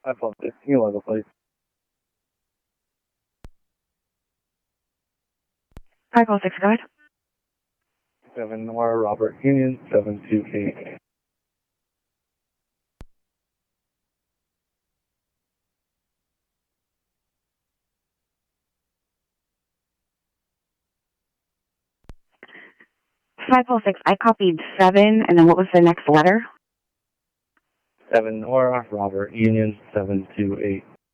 iPhone 15 level, please. 506, go ahead. 7 Nora, Robert Union, 728. I copied 7, and then what was the next letter? 7 Nora, Robert Union, 728.